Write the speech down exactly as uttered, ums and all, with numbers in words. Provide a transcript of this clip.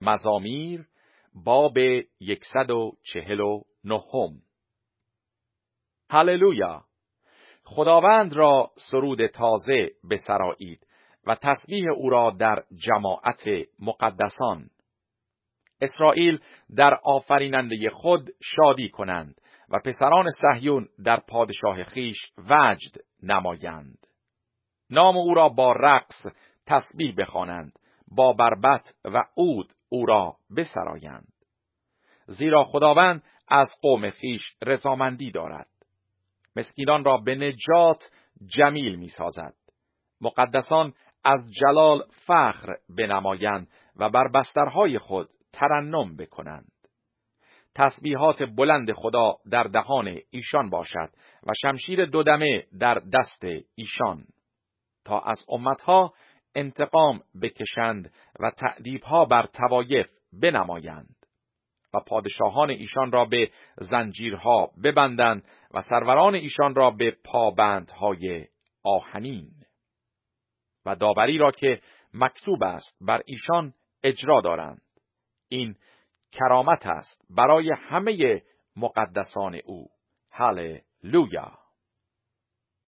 مزامیر باب صد و چهل و نه. هللویا! خداوند را سرود تازه بسرایید و تسبیح او را در جماعت مقدسان. اسرائیل در آفریننده خود شادی کنند و پسران صهیون در پادشاه خیش وجد نمایند. نام او را با رقص تسبیح بخوانند، با بربط و عود او را بسرایند. زیرا خداوند از قوم خیش رضامندی دارد، مسکینان را به نجات جمیل می سازد. مقدسان از جلال فخر بنمایند و بر بسترهای خود ترنم بکنند. تسبیحات بلند خدا در دهان ایشان باشد و شمشیر دودمه در دست ایشان، تا از امتها انتقام بکشند و تأدیبها بر طوایف بنمایند و پادشاهان ایشان را به زنجیرها ببندند و سروران ایشان را به پابندهای آهنین، و داوری را که مکتوب است بر ایشان اجرا دارند. این کرامت است برای همه مقدسان او. هللویا!